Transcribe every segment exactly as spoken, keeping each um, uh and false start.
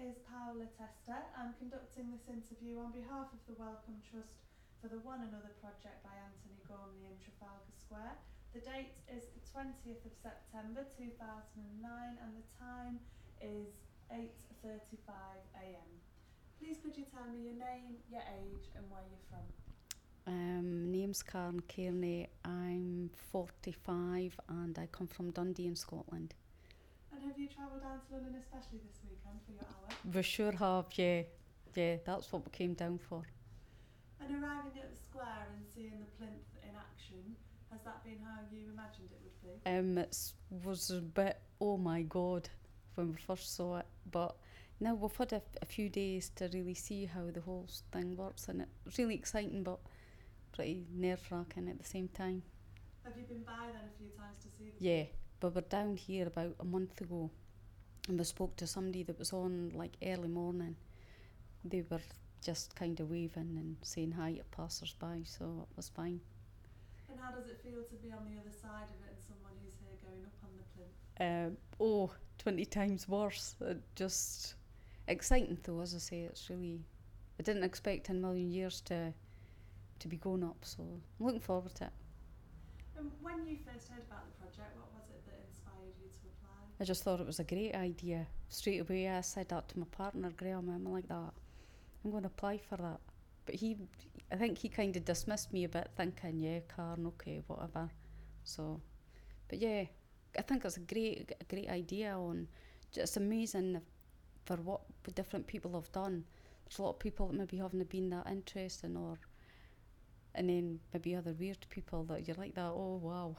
is Paola Testa. I'm conducting this interview on behalf of the Wellcome Trust for the One Another project by Anthony Gormley in Trafalgar Square. The date is the twentieth of September two thousand nine and the time is eight thirty-five a m. Please could you tell me your name, your age and where you're from? Um, name's Karen Kearney. I'm forty-five and I come from Dundee in Scotland. And have you travelled down to London especially this weekend for your hour? We sure have, yeah. Yeah, that's what we came down for. And arriving at the square and seeing the plinth in action, has that been how you imagined it would be? Um, it was a bit, oh my god, when we first saw it. But now we've had a, a few days to really see how the whole thing works, and it's really exciting but pretty nerve-wracking at the same time. Have you been by then a few times to see the Yeah, but we're down here about a month ago and we spoke to somebody that was on like early morning. They were just kind of waving and saying hi to passers-by, so it was fine. And how does it feel to be on the other side of it and someone who's here going up on the plinth? Um, oh, twenty times worse. Uh, just exciting though, as I say. It's really, I didn't expect in a million years to to be going up, so I'm looking forward to it. And when you first heard about the project, what was it that inspired you to apply? I just thought it was a great idea. Straight away I said that to my partner Graham, I'm like that, I'm going to apply for that. But he, I think he kind of dismissed me a bit, thinking, yeah, Karen, okay, whatever. So, but yeah, I think it's a great, a great idea. On, it's amazing for what different people have done. There's a lot of people that maybe haven't been that interesting, or and then maybe other weird people that you're like that. Oh wow.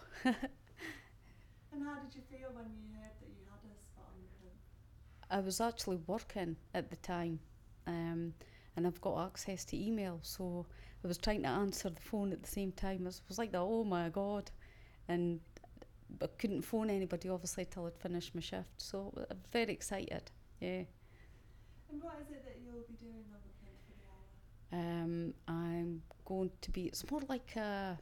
And how did you feel when you heard that you had a spot on the plinth? I was actually working at the time. Um, and I've got access to email, so I was trying to answer the phone at the same time. I was, was like that, oh my god, and I couldn't phone anybody obviously till I'd finished my shift, so I'm very excited, yeah. And what is it that you'll be doing on the plinth for the hour? Um, I'm going to be, it's more like a,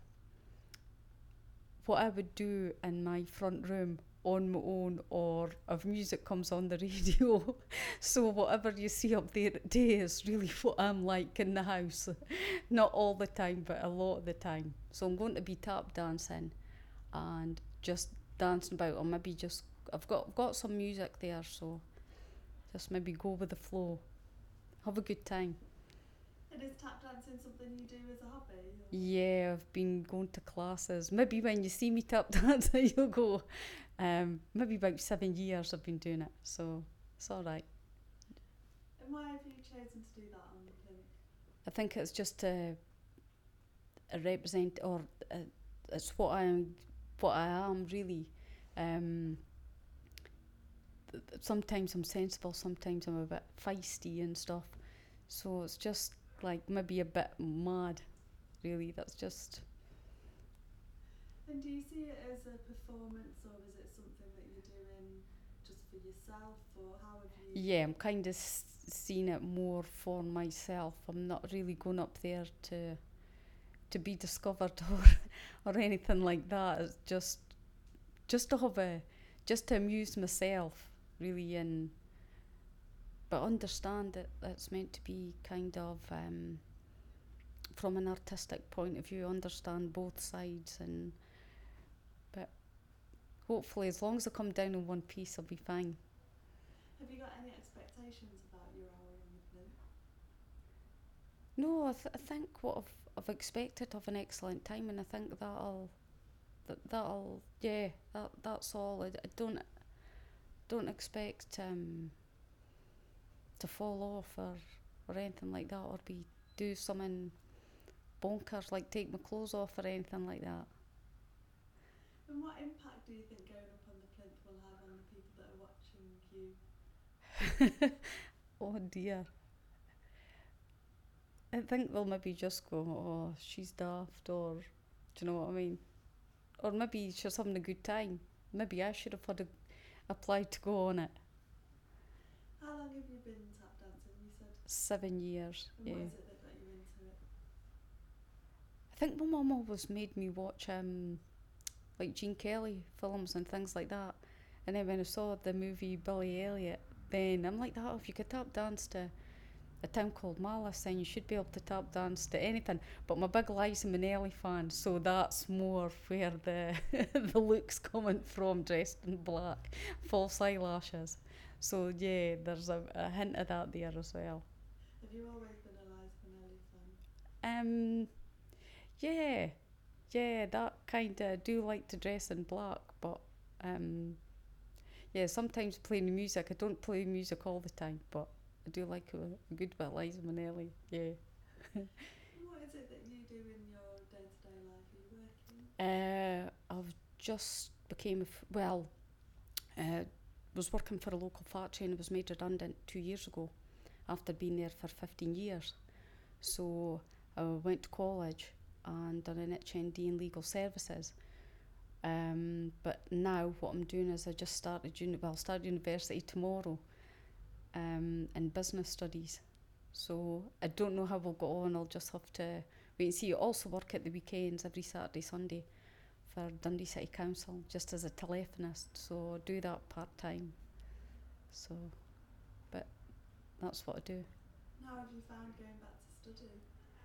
what I would do in my front room on my own, or if music comes on the radio. So whatever you see up there today is really what I'm like in the house. Not all the time, but a lot of the time. So I'm going to be tap dancing and just dancing about, or maybe just, I've got I've got some music there, so just maybe go with the flow. Have a good time. And is tap dancing something you do as a hobby? Or? Yeah, I've been going to classes. Maybe when you see me tap dancing, you'll go. Um, maybe about seven years I've been doing it, so it's all right. And why have you chosen to do that on the plinth? I think it's just a, a represent, or a, it's what I what I am really. Um, th- th- sometimes I'm sensible, sometimes I'm a bit feisty and stuff. So it's just like maybe a bit mad, really. That's just. And do you see it as a performance, or is it something that you're doing just for yourself, or how have you? Yeah, I'm kind of s- seeing it more for myself. I'm not really going up there to to be discovered or or anything like that. It's just just to have a just to amuse myself, really, and but understand that it's meant to be kind of um, from an artistic point of view. Understand both sides, and but hopefully, as long as I come down in one piece, I'll be fine. Have you got any expectations about your hour on the plinth? No, I, th- I think what I've, I've expected of an excellent time, and I think that'll, that that'll, yeah, that that's all. I, I don't, don't expect um, to fall off or, or anything like that, or be do something bonkers like take my clothes off or anything like that. And what impact do you think going up on the plinth will have on the people that are watching you? Oh dear. I think they'll maybe just go, oh, she's daft, or do you know what I mean? Or maybe she's having a good time. Maybe I should have had a, applied to go on it. How long have you been tap dancing? You said. Seven years. And Yeah. what is it that got you into it? I think my mum always made me watch um, like Gene Kelly films and things like that. And then when I saw the movie Billy Elliot, then I'm like that. Oh, if you could tap dance to a town called Malice, then you should be able to tap dance to anything. But I'm a big Liza Minnelli fan, so that's more where the the look's coming from, dressed in black, false eyelashes. So yeah, there's a, a hint of that there as well. Have you always been a Liza Minnelli fan? Um, yeah, yeah, that kind of do like to dress in black, but um, yeah, sometimes playing the music. I don't play music all the time, but I do like a, a good bit of Liza Minnelli. Yeah. What is it that you do in your day-to-day life? Are you working? Uh, I've just became a f- well. Uh, was working for a local factory and I was made redundant two years ago, after being there for fifteen years. So I went to college and done an H N D in legal services. Um, but now what I'm doing is I just started uni- well, start university tomorrow, um, in business studies. So I don't know how we'll go on. I'll just have to wait and see. I also work at the weekends every Saturday, Sunday for Dundee City Council, just as a telephonist. So I do that part time. So, but that's what I do. How have you found going back to study?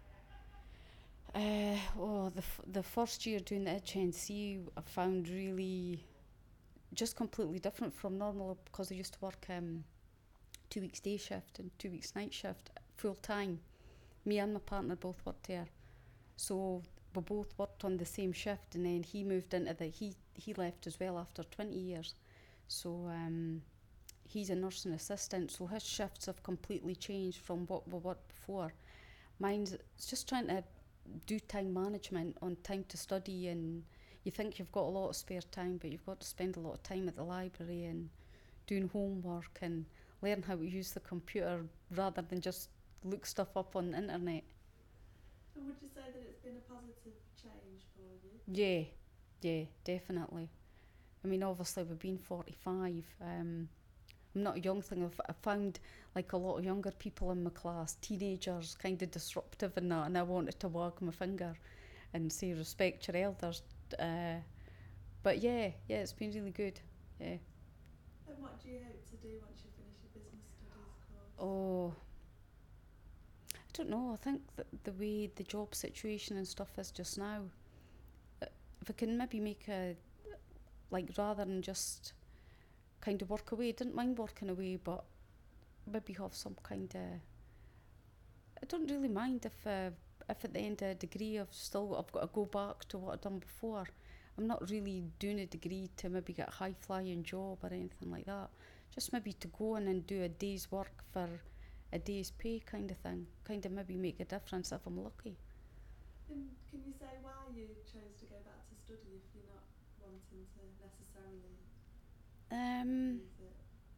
Uh, oh, the f- the first year doing the H N C, I found really just completely different from normal, because I used to work um, two weeks day shift and two weeks night shift full time. Me and my partner both worked there, so we both worked on the same shift. And then he moved into the he he left as well after twenty years. So um, he's a nursing assistant, so his shifts have completely changed from what we worked before. Mine's it's just trying to do time management on time to study, and you think you've got a lot of spare time, but you've got to spend a lot of time at the library and doing homework and learn how to use the computer rather than just look stuff up on the internet. And would you say that it's been a positive change for you? Yeah, yeah, definitely. I mean, obviously we've been forty-five. Um, I'm not a young thing. I've, I found like a lot of younger people in my class, teenagers, kind of disruptive in that, and I wanted to wag my finger and say respect your elders. Uh, but yeah, yeah, it's been really good. Yeah. And what do you hope to do once you finish your business studies course? Oh, I don't know. I think that the way the job situation and stuff is just now, uh, if I can maybe make a like rather than just kind of work away. Didn't mind working away, but maybe have some kind of. I don't really mind if uh, if at the end of a degree I've still I've got to go back to what I've done before. I'm not really doing a degree to maybe get a high flying job or anything like that. Just maybe to go in and do a day's work for a day's pay kind of thing. Kind of maybe make a difference if I'm lucky. And can you say why you chose to go back to study if you're not wanting to necessarily Um, use it?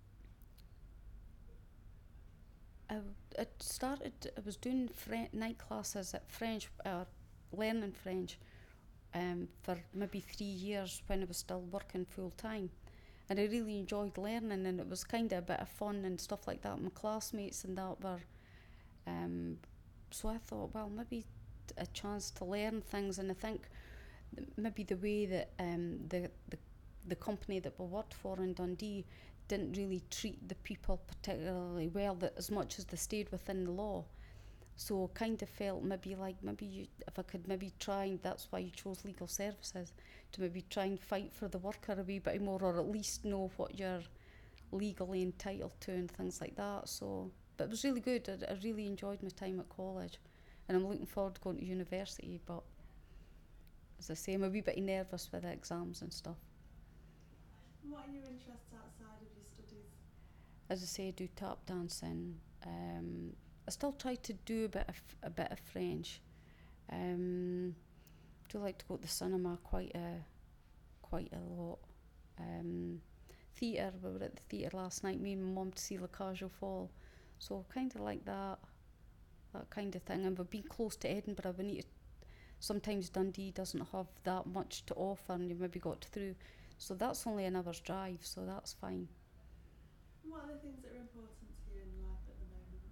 I, it started, I was doing Fre- night classes at French, uh, learning French, um, for maybe three years when I was still working full time. And I really enjoyed learning, and it was kind of a bit of fun and stuff like that. My classmates and that were, um, so I thought, well, maybe a chance to learn things. And I think th- maybe the way that um, the, the the company that we worked for in Dundee didn't really treat the people particularly well, that as much as they stayed within the law. So kind of felt maybe like maybe you, if I could maybe try, and that's why you chose legal services, to maybe try and fight for the worker a wee bit more, or at least know what you're legally entitled to and things like that. So, but it was really good. I, I really enjoyed my time at college, and I'm looking forward to going to university. But as I say, I'm a wee bit nervous with the exams and stuff. And what are your interests outside of your studies? As I say, I do tap dancing. Um, I still try to do a bit of a bit of French. Um, do like to go to the cinema quite a quite a lot. Um, theatre. We were at the theatre last night. Me and my mum to see La Cage aux Folles. So kind of like that, that kind of thing. And we've been close to Edinburgh. We need to, sometimes Dundee doesn't have that much to offer, and you maybe got through. So that's only an hour's drive. So that's fine. And what are the things that are important to you in life at the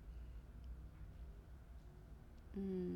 moment? Mm.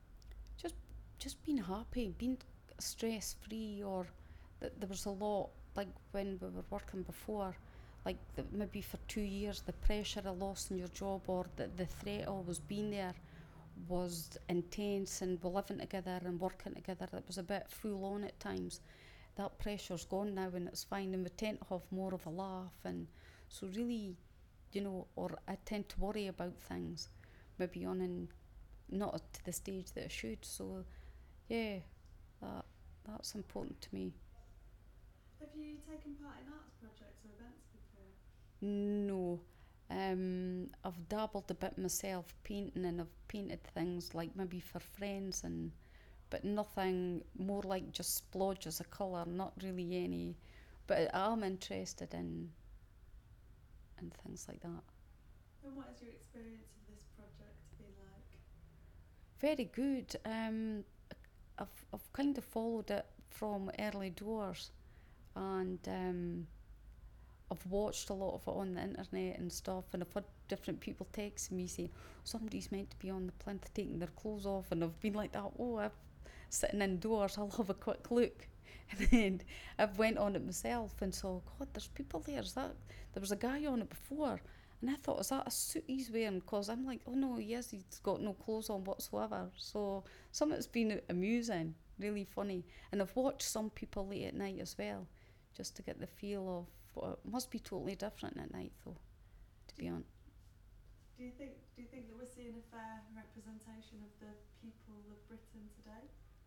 Just just being happy, being stress free, or that there was a lot like when we were working before, like the, maybe for two years the pressure of losing your job or the, the threat always being there was intense, and we're living together and working together. It was a bit full on at times. That pressure's gone now and it's fine, and we tend to have more of a laugh, and so really, you know, or I tend to worry about things maybe on and not to the stage that I should. So yeah, that that's important to me. Have you taken part in arts projects or events before? No. Um, I've dabbled a bit myself painting, and I've painted things like maybe for friends, and but nothing more like just splodges of colour, not really any. But I'm interested in in things like that. And what has your experience of this project been like? Very good. Um, I've I've kind of followed it from early doors, and um, I've watched a lot of it on the internet and stuff, and I've had different people text me saying somebody's meant to be on the plinth taking their clothes off, and I've been like that. Oh, I'm sitting indoors. I'll have a quick look, and then I've went on it myself and saw, God, there's people there. Is that there was a guy on it before, and I thought, is that a suit he's wearing? Because I'm like, oh no, yes, he's got no clothes on whatsoever. So some of it's been amusing, really funny, and I've watched some people late at night as well, just to get the feel of. Well, it must be totally different at night, though, to be honest. Do you think do you think that we're seeing a fair representation of the people of Britain today?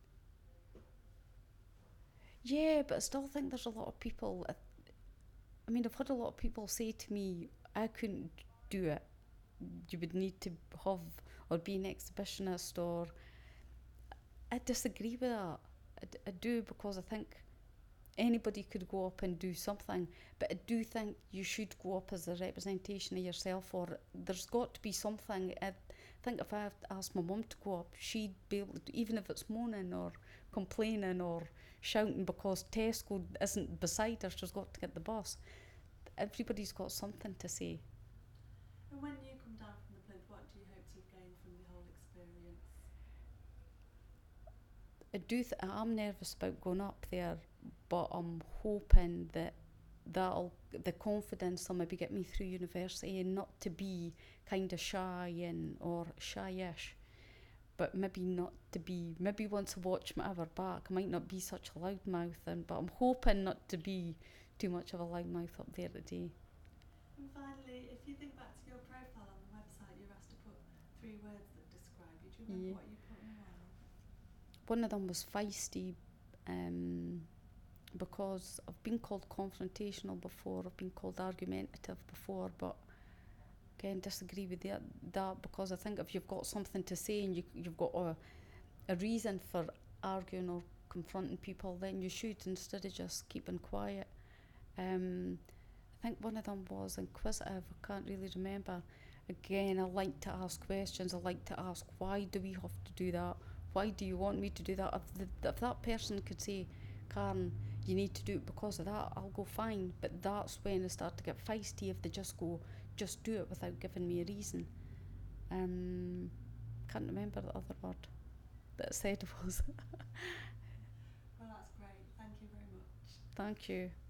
Yeah, but I still think there's a lot of people. I mean, I've had a lot of people say to me, I couldn't do it. You would need to have or be an exhibitionist, or I disagree with that. I, d- I do, because I think anybody could go up and do something, but I do think you should go up as a representation of yourself, or there's got to be something. I think if I have to ask my mum to go up, she'd be able to, even if it's moaning or complaining or shouting because Tesco isn't beside her, she's got to get the bus. Everybody's got something to say. And when you come down from the plinth, what do you hope to gain from the whole experience? I do. Th- I'm nervous about going up there, but I'm hoping that that'll the confidence will maybe get me through university, and not to be kind of shy and or shy-ish, but maybe not to be. Maybe once I watch my other back, I might not be such a loudmouth, and but I'm hoping not to be too much of a loudmouth up there today. And finally, if you think back to your profile on the website, you're asked to put three words that describe you. Do you remember Yeah. what you put in one? One of them was feisty, um, because I've been called confrontational before, I've been called argumentative before, but again, disagree with that, that because I think if you've got something to say and you, you've got a, a reason for arguing or confronting people, then you should, instead of just keeping quiet. Um, I think one of them was inquisitive. I can't really remember. Again, I like to ask questions. I like to ask, why do we have to do that? Why do you want me to do that? If, the, if that person could say, Karen, you need to do it because of that, I'll go fine. But that's when I start to get feisty if they just go, just do it without giving me a reason. Um, can't remember the other word that I said was. Well, that's great. Thank you very much. Thank you.